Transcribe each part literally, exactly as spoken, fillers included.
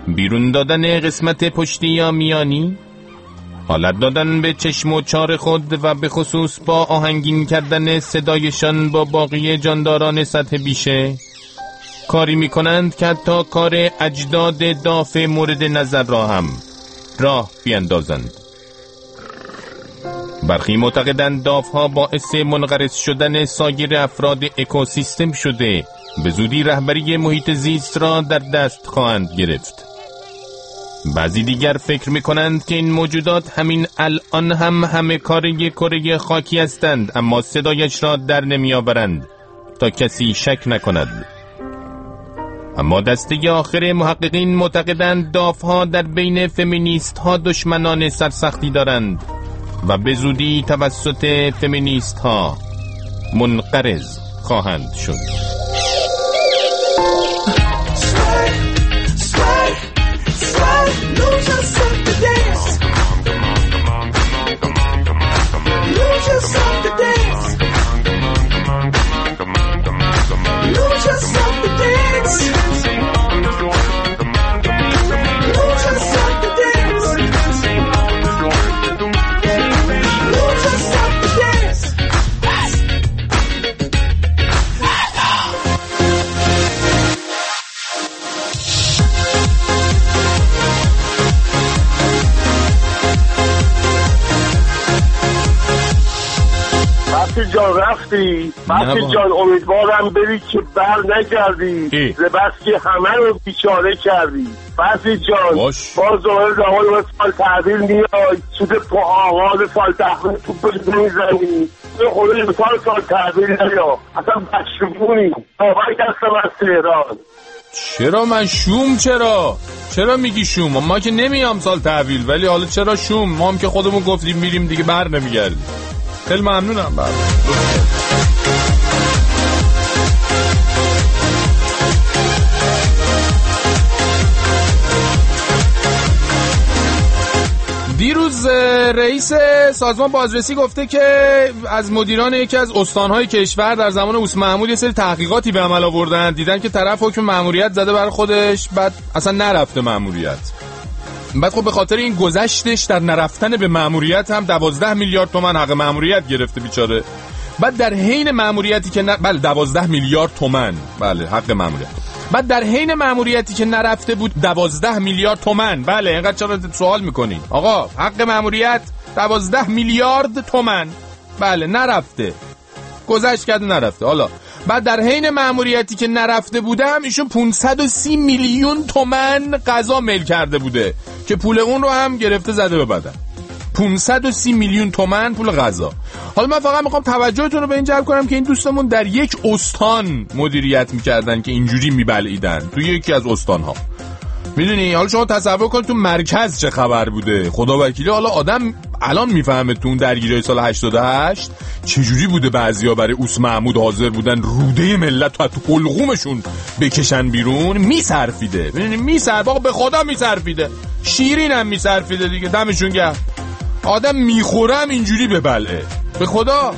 بیرون دادن قسمت پشتی یا میانی، حالت دادن به چشم و چار خود و به خصوص با آهنگین کردن صدایشان با باقی جانداران سطح بیشه، کاری میکنند که حتی کار اجداد داف مورد نظر را هم راه بیندازند. برخی معتقدند دافها باعث منقرض شدن سایر افراد اکوسیستم شده، به زودی رهبری محیط زیست را در دست خواهند گرفت. بعضی دیگر فکر میکنند که این موجودات همین الان هم همه کاره کره خاکی هستند، اما صدایش را در نمی آورند تا کسی شک نکند. اما دسته آخر محققین معتقدند دافها در بین فمینیست ها دشمنان سرسختی دارند و به زودی توسط فمینیست ها منقرض خواهند شد. جان رفتی بسی جان، امیدوارم بری که بر نگردی، بس که همه رو بیچاره کردی. بسی جان باز دوباره زمان سال تحویل میای، سود پا آغاز سال تحویل تو بزن میزنی، به خودش سال سال تحویل نیا، اصلا بشمونی باقی دستم از تهران. چرا من شوم؟ چرا؟ چرا میگی شوم؟ ما که نمیام سال تحویل، ولی حالا چرا شوم؟ ما هم که خودمون گفتیم میریم دیگه بر نمیگردیم. خیلی ممنونم. بله دیروز رئیس سازمان بازرسی گفته که از مدیران یکی از استانهای کشور در زمان اوس محمود یه سری تحقیقاتی به عمل آوردن، دیدن که طرف حکم مأموریت زده برای خودش، بعد اصلا نرفته مأموریت. بعد خب به خاطر این گذشتش در نرفتن به مأموریت هم دوازده میلیارد تومان حق مأموریت گرفته بیچاره. بعد در حین مأموریتی که ن... بله دوازده میلیارد تومان، بله حق مأموریت. بعد در حین مأموریتی که نرفته بود دوازده میلیارد تومان. بله اینقدر چرا سوال میکنین؟ آقا حق مأموریت دوازده میلیارد تومان، بله نرفته، گذشت کرده نرفته. حالا بعد در حین مأموریتی که نرفته بودم ایشون پانصد و سی میلیون تومان قضا میل کرده بوده که پول اون رو هم گرفته زده به بدن. پانصد و سی میلیون تومان پول قضا. حالا من فقط میخوام توجهتون رو به این جلب کنم که این دوستمون در یک استان مدیریت میکردن که اینجوری میبلعیدن توی یکی از استانها. میدونی حالا شما تصور کن تو مرکز چه خبر بوده، خدا وکیلی. حالا آدم الان میفهمه تو اون درگیری سال هشتاد و هشت چجوری بوده، بعضیا برای اوس محمود حاضر بودن روده ملت تو تو حلقومشون بکشن بیرون. میصرفیده، میدونی میصرف، آقا به خدا میصرفیده، شیرین هم میصرفیده دیگه، دمشون گرم. آدم میخورم اینجوری به بلعه، به خدا.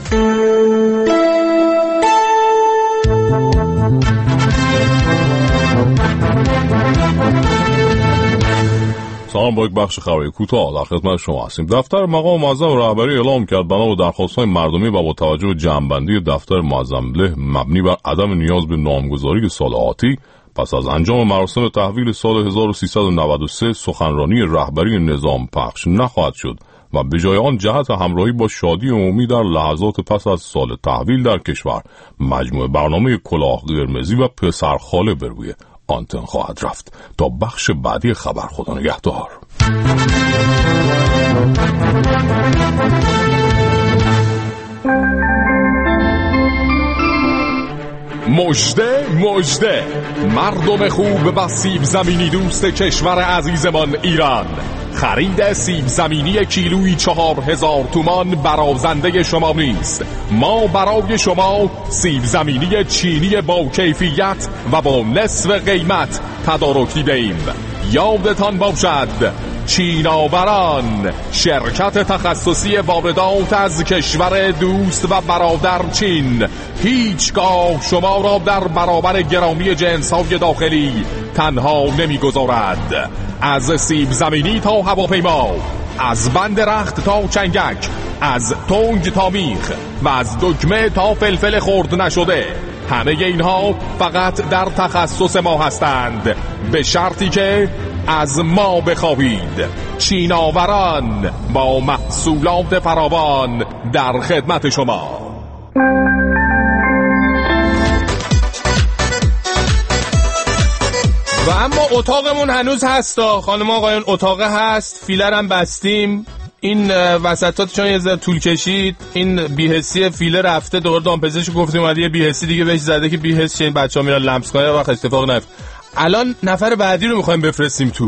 سلام، با یک بخش خبری کوتاه در خدمت شما هستیم. دفتر مقام معظم رهبری اعلام کرد بنا به درخواست‌های مردمی و با توجه به جمع‌بندی دفتر معظم له مبنی بر عدم نیاز به نامگذاری سال آتی، پس از انجام مراسم تحویل سال هزار و سیصد و نود و سه سخنرانی رهبری نظام پخش نخواهد شد و به جای آن جهت همراهی با شادی عمومی در لحظات پس از سال تحویل در کشور مجموعه برنامه کلاه قرمزی و پسرخاله بر روی آنتن خواهد رفت. تا بخش بعدی خبر، خدا نگهدار. مژده مژده مردم خوب و سیب زمینی دوست کشور عزیزمان ایران، خرید سیب زمینی کیلویی چهار هزار تومان برازنده شما نیست. ما برای شما سیب زمینی چینی با کیفیت و با نصف قیمت تدارک دیده‌ایم. یادتان باشد چیناوران، شرکت تخصصی واردات از کشور دوست و برادر چین، هیچگاه شما را در برابر گرامی جنس‌های داخلی تنها نمی‌گذارد. از سیب زمینی تا هواپیما، از بند رخت تا چنگک، از تنگ تا میخ و از دکمه تا فلفل خرد نشده، همه اینها فقط در تخصص ما هستند، به شرطی که از ما بخواهید. چیناوران با محصولات فراوان در خدمت شما. و اما اتاقمون هنوز هستا خانم آقایون، اتاق هست، فیلر هم بستیم. این وسطات چون یه ذره طول کشید، این بی‌حسی فیلر رفته دور دامپزشک گفتیم اومد یه بی‌حسی دیگه بهش زده که بی‌حس شه، این بچه‌ها میرن لمس کنن وقت اتفاق نیفت. الان نفر بعدی رو می‌خوایم بفرستیم تو.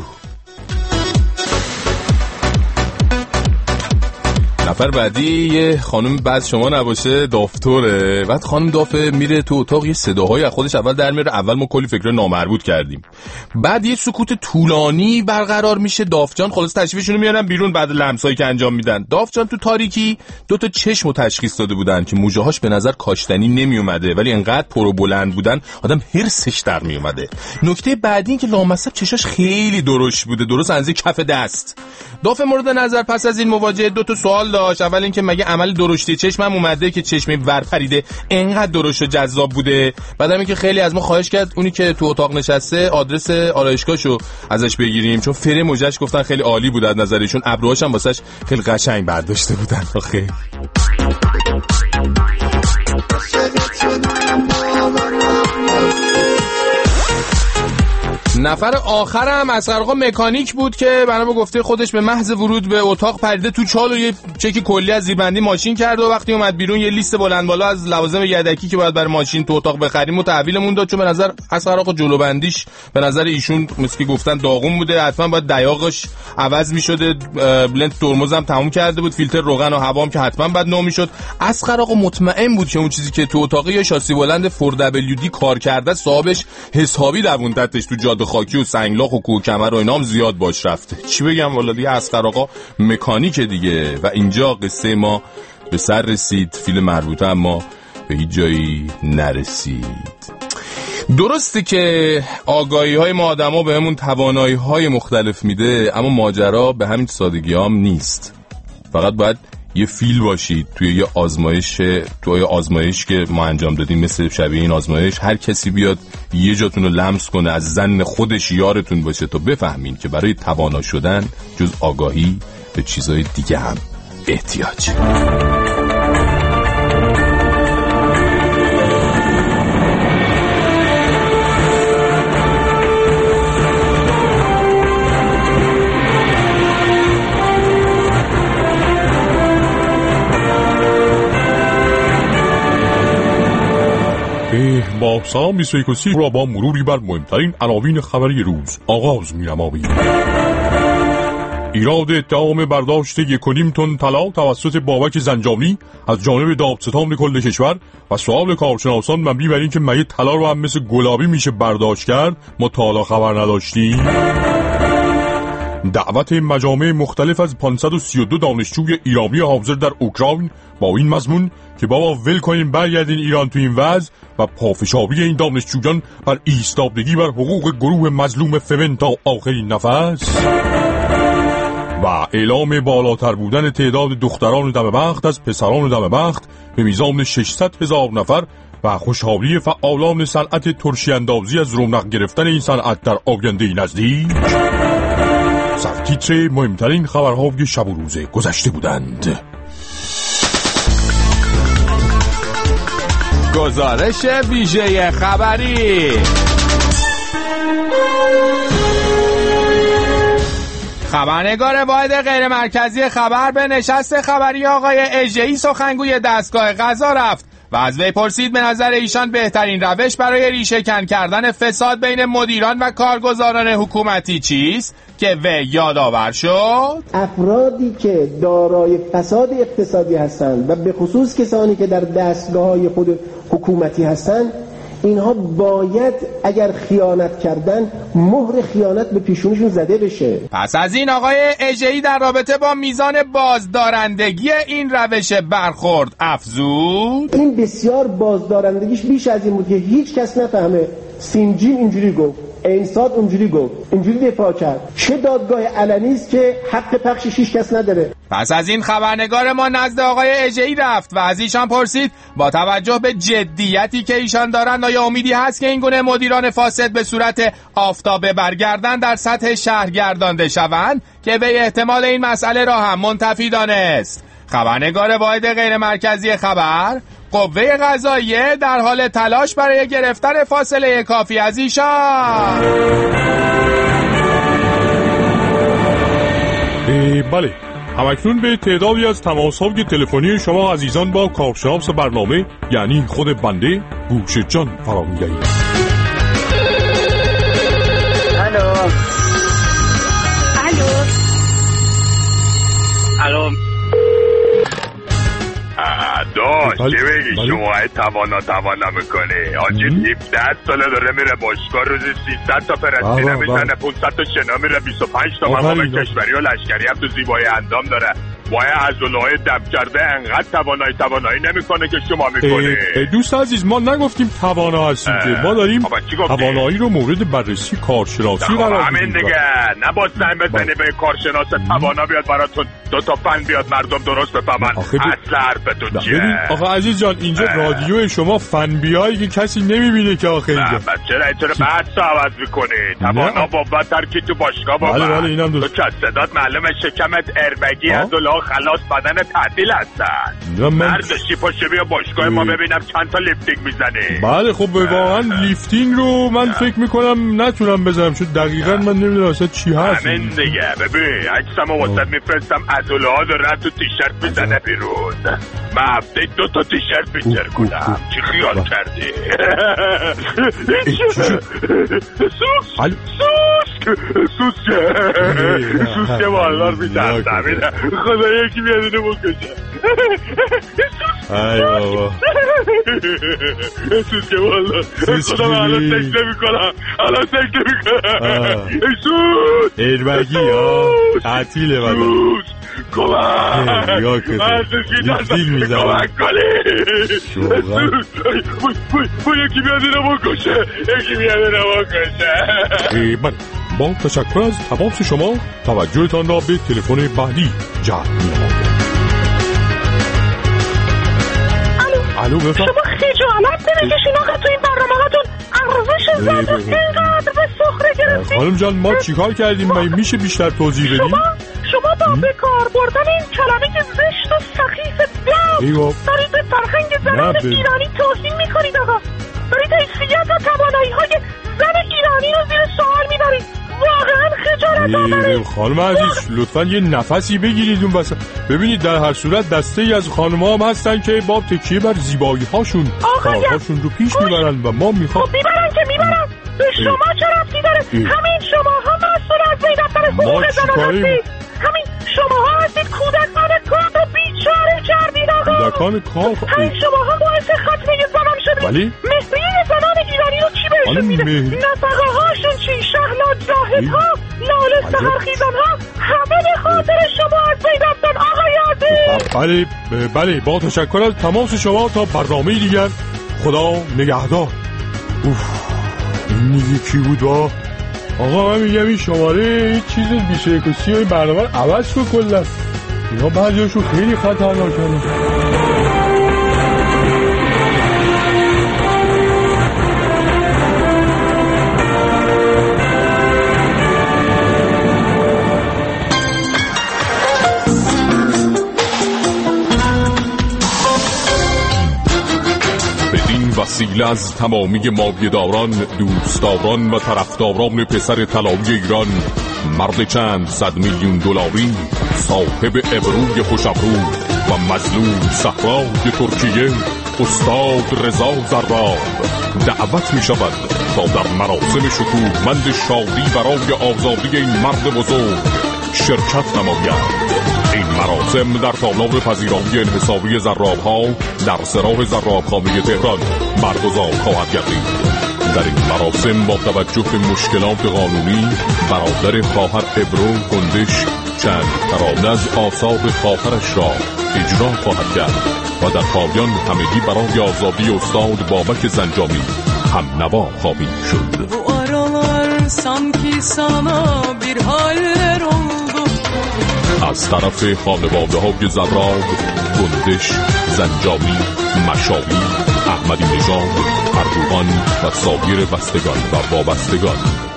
نفر بعدی یه خانم بعد شما نباشه دافتوره. بعد خانم دافه میره تو اتاق، یه صداهای از خودش اول در میاره. اول ما کلی فکر نامربوط کردیم، بعد یه سکوت طولانی برقرار میشه. دافجان خلاص تشریفشون رو میارن بیرون بعد لمسایی که انجام میدن. دافجان تو تاریکی دو تا چشم تشخیص داده بودن که موجه‌هاش به نظر کاشتنی نمیومده، ولی انقدر پر و بلند بودن آدم هرسش در میومده. نکته بعدی این که لامصب چشاش خیلی درشت بوده، درست اندازه کف دست. دافه مورد نظر پس از این مواجهه دو تا سوال داشت. اول اینکه مگه عمل درشتی چشمم اومده که چشم ور پریده انقدر درشت و جذاب بوده؟ بعدم اینکه خیلی از ما خواهش کرد اونی که تو اتاق نشسته آدرس آرایشگاهشو ازش بگیریم، چون فره موجش گفتن خیلی عالی بود از نظرشون، ابروهاش هم واسش خیلی قشنگ برداشته بودن. خیلی نفر آخرم اصغر آقا مکانیک بود که بنا به گفته خودش به محض ورود به اتاق پریده تو چال و یه چکی کلی از زیربندی ماشین کرد و وقتی اومد بیرون یه لیست بلند بالا از لوازم یدکی که باید برای ماشین تو اتاق بخریم و تحویلمون داد، چون به نظر اصغر آقا جلو بندیش به نظر ایشون مثل که گفتن داغون بوده، حتما باید دیاقش عوض می‌شده، بلند ترمزم تموم کرده بود، فیلتر روغن و هوام که حتما بعد نو می‌شد. اصغر آقا مطمئن بود که اون چیزی که تو اتاق یه شاسی بلند فور دبلیو دی کار کرده، صاحبش حسابی دووندتش تو جاده خاکی و سنگلاخ و کوکمر و اینام زیاد باش رفته. چی بگم والا دیگه اصغر آقا مکانیک دیگه. و اینجا قصه ما به سر رسید، فیلم مربوطه اما به هیچ جایی نرسید. درسته که آگاهی های ما آدم ها به همون توانایی های مختلف میده، اما ماجرا به همین سادگی هم نیست. فقط باید یه فیل باشید توی یه آزمایش، توی یه آزمایش که ما انجام دادیم مثل شبیه این آزمایش، هر کسی بیاد یه جاتون رو لمس کنه از زن خودش یارتون باشه تا بفهمین که برای توانا شدن جز آگاهی به چیزای دیگه هم احتیاج. با سلام بیست و یک و سی را با مروری بر مهمترین عناوین خبری روز آغاز می‌نماییم. ایراد اتهام برداشت یک و نیم تن طلا توسط بابک زنجانی از جانب دادستان کل کشور و سؤال کارشناسان مبنی بر اینکه مگه طلا رو هم مثل گلابی میشه برداشت کرد، ما تا حالا خبر نداشتیم. دعوت مجامع مختلف از پانصد و سی و دو دانشجوی ایرانی حاضر در اوکراین با این مضمون که بابا ول کنین برگردین ایران تو این وضع، و پافشاری این دانشجویان بر ایستادگی بر حقوق گروه مظلوم فمن تا آخرین نفس، و اعلام بالاتر بودن تعداد دختران دم بخت از پسران دم بخت به میزان ششصد هزار نفر و خوشحالی فعالان صنعت ترشی اندازی از رونق گرفتن این صنعت در آینده نزدیک. سرتیتر مهمترین خبرهای شب و روز گذشته بودند. گزارش ویژه خبری. خبرنگار واحد غیر مرکزی خبر به نشست خبری آقای اژه‌ای سخنگوی دستگاه قضا رفت و از وی پرسید به نظر ایشان بهترین روش برای ریشه‌کن کردن فساد بین مدیران و کارگزاران حکومتی چیست؟ که وی یادآور شد افرادی که دارای فساد اقتصادی هستند و به خصوص کسانی که در دستگاه‌های خود حکومتی هستند، اینها باید اگر خیانت کردن مهر خیانت به پیشونیشون زده بشه. پس از این آقای اژه‌ای در رابطه با میزان بازدارندگی این روش برخورد افزود این بسیار بازدارندگیش بیش از این بود که هیچ کس نفهمه. سینجین اینجوری گفت، انساد اونجوری گفت، اینجوری دفاع کرد. چه دادگاه علنی است که حق پخشش هیچ کس نداره. پس از این خبرنگار ما نزد آقای اژه‌ای رفت و از ایشان پرسید با توجه به جدیتی که ایشان دارند آیا امیدی هست که این گونه مدیران فاسد به صورت آفتابه برگردن در سطح شهر گردانده شوند که به احتمال این مسئله را هم منتفی دانست. خبرنگار واحد غیر مرکزی خبر قوه قضاییه در حال تلاش برای گرفتن فاصله کافی از ایشان. بله، همکنون به تعدادی از تماس‌های تلفنی شما عزیزان با کارشناس برنامه یعنی خود بنده گوش جان فرا می‌گیریم. الو الو الو داشت چه بگی شما توانا توانا میکنه آجی هفده ساله داره میره باشگاه روزی سیصد تا پرستینه میزنه پونصد تا شنا میره بیست و پنج تا مقام کشوری و لشکری هم تو زیبایی اندام داره باید عضله‌های دم کرده انقدر توانایی توانایی نمیکنه که شما میکنه. دوست عزیز ما نگفتیم توانا هستیم که ما داریم توانایی رو مورد بررسی کارشناسی قرار میدیم. همین دیگه نباید زنگ بزنی به کارشناس توانا بیاد براتون دو تا فن بیاد مردم درست بفهمن اصل حرفتون چیه. آخه عزیز جان اینجا رادیو شما فن بیایی که کسی نمیبینه که آخه اینجا. نه چرا اینطور بحث عوض میکنی؟ توانا بابت ترکی تو باشگاه بابت. بله بله اینم درست. تو صدات معلومه شکمت اربگی عضله خلاص بدن تعدیل هستن. مردشی پاشه بیا باشگاه ما ببینم چند تا لیفتینگ میزنه. بله خب واقعا لیفتینگ رو من فکر میکنم نتونم بزنم چون دقیقاً من نمیدونم اصلا چی هست. همین دیگه ببین عکسمو واسه میفرستم عضله ها داره تو تیشرت میزنه بیرون. من هفته دو تا تیشرت بیچر کنم. چی خیال کردی؟ سوس سوس سوس سوس که والدار بیترسم خدا یکی بیاد اینو بکشه. ای بابا سوس که والدار خدا من الان سکت نمی کنم الان سکت نمی کنم. سوس ایربگی ها تعطیله بدا سوس کمک من سوسکی میزنم کمک کنی با یکی بیاد اینو بکشه یکی بیاد اینو بکشه. من با تشکر از تماس شما توجهتان را به تلفن بعدی جلب می‌نمایم. الو بفرمایید. شما خجالت نمی‌کشین آخه تو این برنامه‌هاتون ارزش زد اینقدر به سخره گرفتین. خانم جان ما چیکار کردیم؟ ما میشه بیشتر توضیح بدیم؟ شما شما با به کار بردن این کلمه زشت و سخیف دم دارید به فرهنگ زنان ایرانی توهین می‌کنید آقا. دارید حیثیت و توانایی‌های زن ایرانی رو زیر سوال می‌برید. واقعا خجالت آوره. خانم عزیز لطفاً یه نفسی بگیرید اون وسط. ببینید در هر صورت دسته‌ای از خانم‌ها هم هستن که با تکیه بر زیبایی‌هاشون کارهاشون رو پیش میبرن و ما میخوام خب میبرن که میبرن به شما چه ربطی داره؟ همین شماها مسئول از دفتر حقوق زنان هستید. همین شماها هستید کودکان کار رو بیچاره کردید آقا. کودکان کار همین شماها باعث ختنه زنان شدید. ولی مهریه زنان ایرانی رو کی بهشون میده؟ نفقه هاشون چی؟ شهلا جاهدها لاله سحرخیزانها همه به خاطر شما از بین رفتن آقای عزیز. بله بله با تشکر از تماس شما تا برنامه دیگر خدا نگهدار. اوف این یکی بود با آقا من میگم این شماره هیچ چیز بیست و یک و سی برنامه عوض کن کلا اینا بعضیاشو خیلی خطرناکه. وسیله از تمامی مایه‌داران دوستداران و طرفداران پسر طلایی ایران مرد چند صد میلیون دلاری صاحب ابروی خوش‌ابرو و مظلوم صحرای ترکیه استاد رضا زراب دعوت می شود تا در مراسم شکوهمند شادی برای آزادی این مرد بزرگ شرکت نماید. این مراسم در تالار پذیرایی انحصاری زراب‌ها در سراح زرابخانه تهران برگزار خواهد گردید. در این مراسم با توجه به مشکلات قانونی برادر خواهر ابرو گندش چند ترانه از آثار خواهرش را اجرا خواهد کرد و در پایان همگی برای آزادی استاد بابک زنجانی هم نوا خواهید شد. Bu aralar sanki sana bir haller oldu. از طرف خانواده های زراب، گندش، زنجانی، مشاوی، احمدی نژاد، اردوغان و سایر بستگان و وابستگان.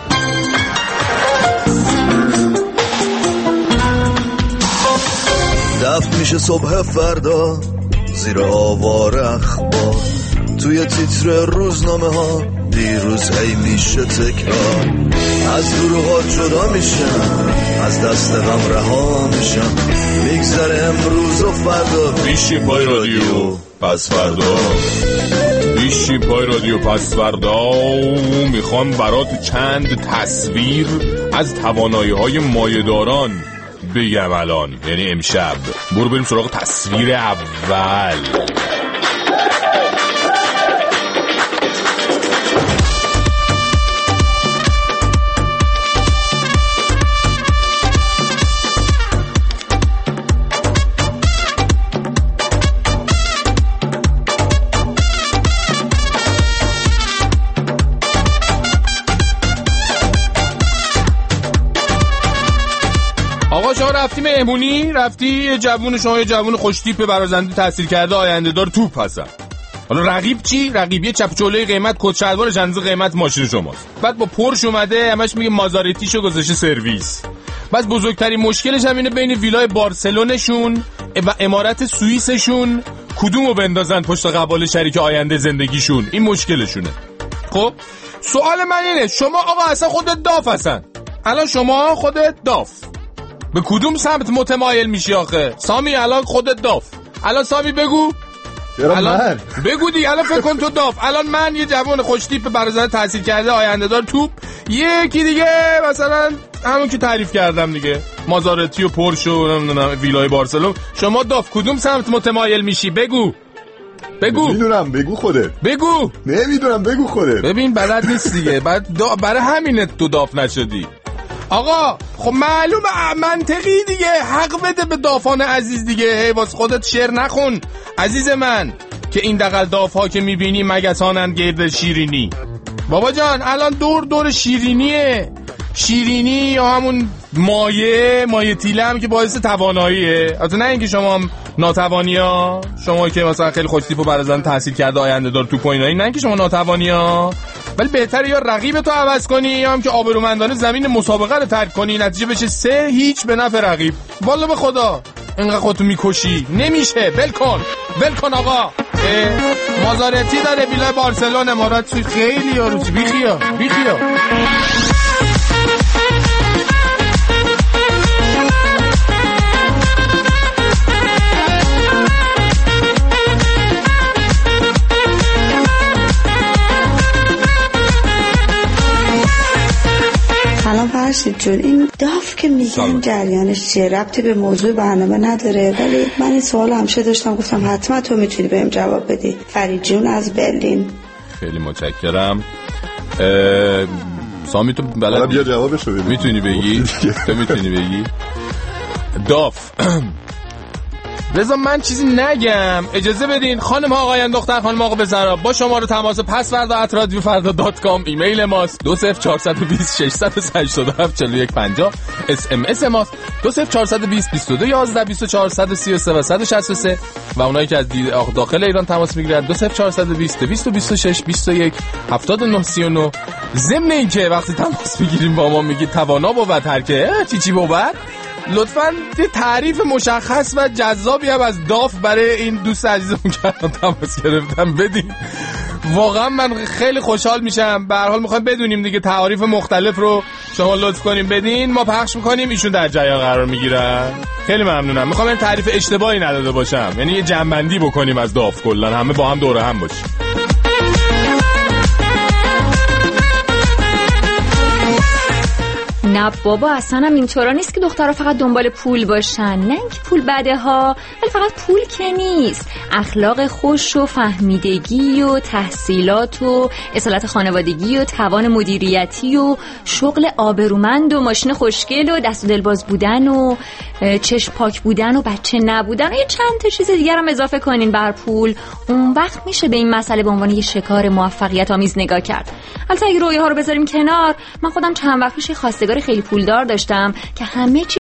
دفت میشه صبح فردا زیر آوار اخبار، توی تیتر روزنامه ها دیروز هی میشه تکرار. از گروه ها جدا میشم، از دست غم رها میشم، میگذره امروز و فردا. بیشیم پای رادیو پس فردا، بیشیم پای رادیو پس فردا. میخوام برات چند تصویر از توانایی های مایه‌داران بگم الان، یعنی امشب. برو بریم سراغ تصویر اول. آقا شما رفتی مهمونی؟ رفتی یه جوون، شما یه جوون خوشتیپ برازنده تحصیل کرده آینده دار توپ هستن. حالا رقیب چی؟ رقیب یه چپ چوله قیمت کد شلوارش اندازه قیمت ماشین شماست. بعد با پرش اومده همش میگه مازارتیشو گذاشته سرویس. بعد بزرگترین مشکلش هم اینه بین ویلای بارسلونشون و امارت سوئیسشون کدومو بندازن پشت قبال شریک آینده زندگیشون. این مشکلشونه. خب سوال من اینه، شما آقا اصلا خودت داف هستن. الان شما خودت داف به کدوم سمت متمایل میشی آخه؟ سامی الان خودت داف. الان سامی بگو. الان من بگو دیگه. الان فکر کن تو داف. الان من یه جوان خوشتیپ برازنده تحصیل کرده آینده دار توپ، یکی دیگه مثلا همون که تعریف کردم دیگه، مازارتی و پرش و نمیدونم ویلای بارسلون. شما داف کدوم سمت متمایل میشی؟ بگو بگو. نمیدونم، بگو خودت. بگو. نمیدونم، بگو خودت. ببین بلد نیست دیگه. بعد دا... برای همینه تو داف نشدی. آقا خب معلومه منطقی دیگه، حق بده به دافان عزیز دیگه. هی واسه خودت شعر نخون عزیز من که این دقل داف ها که میبینی مگسانن گرد شیرینی. بابا جان الان دور دور شیرینیه. شیرینی یا همون مایه مایه تیله هم که باعث تواناییه. البته نه اینکه شما هم ناتوانی ها، شما که مثلا خیلی خوشتیپ و برازنده تحصیل کرده آینده دار تو پوینایی، نه اینکه شما ناتوانی ها، ولی بهتره یا رقیب تو عوض کنی یا هم که آبرومندانه زمین مسابقه رو ترک کنی، نتیجه بشه سه هیچ به نفع رقیب. والا به خدا اینقدر خودتو میکشی نمیشه. ول کن ول کن آقا. مازارتی داره ویلای بارسلون امارات توی خیلی یاروچی بیخیا بیخیا. سلام فرشید جون، این داف که میگن جریانش چیه؟ ربطی به موضوع برنامه نداره، ولی من این سوال همیشه داشتم، گفتم حتما تو میتونی بهم جواب بدی. فرید جون از برلین. خیلی متشکرم. سامی تو بلد بیا جوابشو بدی. میتونی بگی؟ تو میتونی بگی؟ داف رضا من چیزی نگم، اجازه بدین. خانم ها آقایان دختر خانم آقا بزرا، با شماره تماس پس فردا ات رادیو فردا دات کام ایمیل ماست. دو صفر چهارصد و بیست ششصد و هشتاد و هفت چهل و یک پنجاه. اس ام اس ماست دو صفر چهارصد و بیست بیست و دو یازده بیست و چهار صد و سی و سه و صد و شصت و سه. و اونایی که از داخل ایران تماس میگیرن دو صفر چهارصد و بیست دویست و بیست و شش بیست و یک هفتاد و نه سی و نه. ضمن اینکه وقتی تماس میگیریم با ما میگید توانا بود هر که چی چی بود، لطفاً یه تعریف مشخص و جذابی هم از داف برای این دوست عزیزم که تماس گرفتم بدین. واقعا من خیلی خوشحال میشم. به هر حال میخوایم بدونیم دیگه، تعاریف مختلف رو شما لطف کنیم بدین، ما پخش میکنیم، ایشون در جریان قرار میگیرن. خیلی ممنونم. میخوام این تعریف اشتباهی نداده باشم، یعنی یه جنبندی بکنیم از داف، کلا همه با هم دوره هم باشیم. نه بابا اصلا هم اینطورا نیست که دخترها فقط دنبال پول باشن. نه اینکه پول بده ها، ولی فقط پول که نیست، اخلاق خوش و فهمیدگی و تحصیلات و اصالت خانوادگی و توان مدیریتی و شغل آبرومند و ماشین خوشگل و دست و دلباز بودن و چشم پاک بودن و بچه نبودن و یه چند تا چیز دیگر هم اضافه کنین بر پول. اون وقت میشه به این مسئله به عنوان یه شکار موفقیت آمیز نگاه کرد. البته اگه رویاها رو بذاریم کنار، من خودم چند وقت پیش خواستگار خیلی پولدار داشتم که همه چی